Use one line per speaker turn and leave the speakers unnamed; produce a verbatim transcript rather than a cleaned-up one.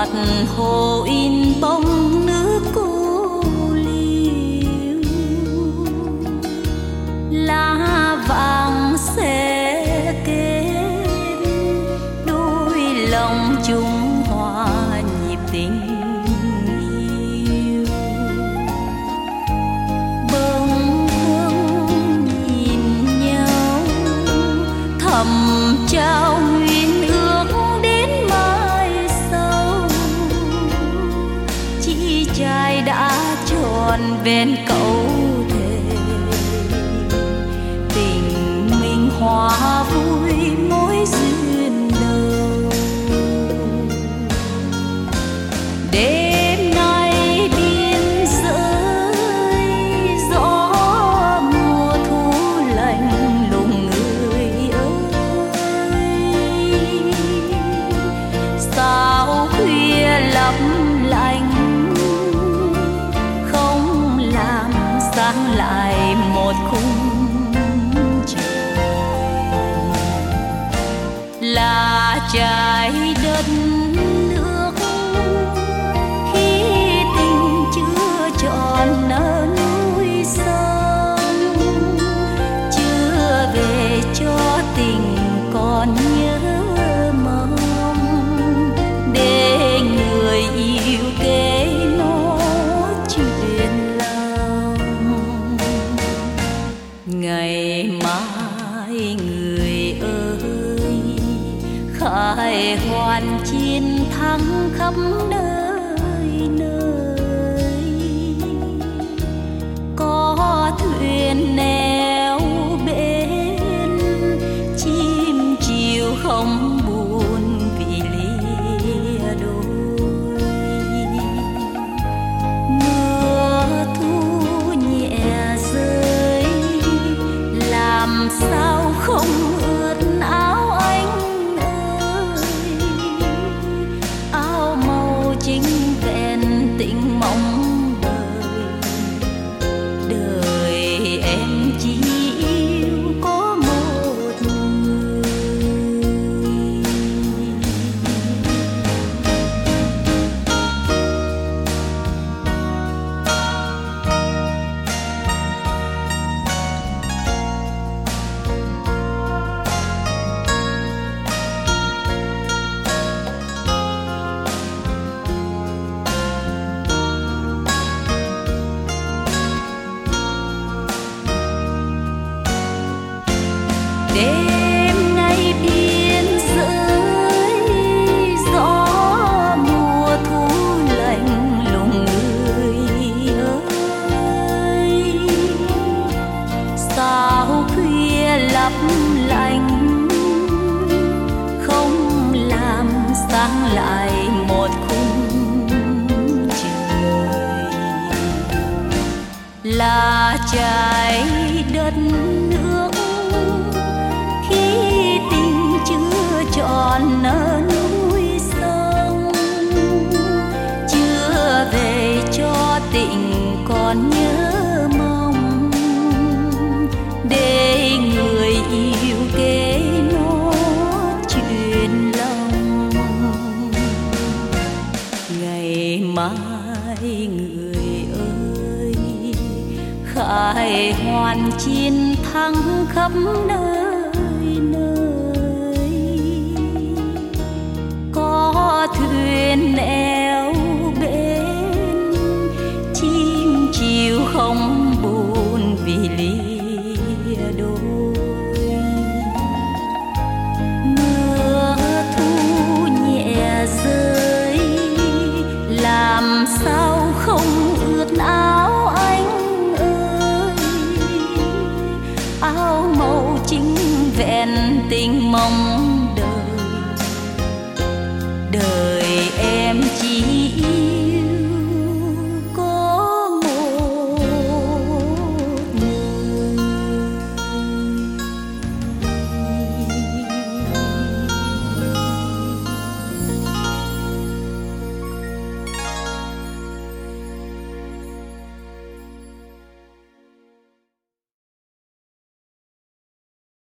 mặt hồ in bóng nước cô liêu, lá vàng sẽ kết đôi lòng chung hòa nhịp tình yêu. Bâng khuâng nhìn nhau thầm trao nguyện ước đến mai sau, chỉ trai đã tròn vẹn câu thề tình mình hòa vui mối duyên đầu. Đêm nay biên giới gió mùa thu lạnh lùng người ơi, sao khuya lấp lánh không làm sáng lại một khung trời. Là trái đất nước khi tình chưa tròn ở núi sông, chưa về cho tình còn nhớ mong, để người yêu kể nó chuyện lòng. Ngày mai người ơi khai hoàn chiến thắng khắp nơi nơi, có thuyền neo bên chim chiều không buồn vì lìa đôi. Mưa thu nhẹ rơi làm sao không ướt áo anh ơi, áo màu chính vẹn tình mong đời. Đời em chỉ yêu có một người. Đêm nay biên giới gió mùa thu lạnh lùng người ơi, sao khuya lấp lánh không làm sáng lại một khung trời. Là trái đất nước khi tình chưa tròn ở núi sông, chưa về cho tình còn nhớ mong, để người yêu kể nó chuyện lòng. Ngày mai người ơi khai hoàn chiến thắng khắp nơi nơi, có thuyền neo bên chim chiều không buồn vì lìa đôi. Mưa thu nhẹ rơi làm sao không ướt áo anh ơi, áo màu chính vẹn tình mong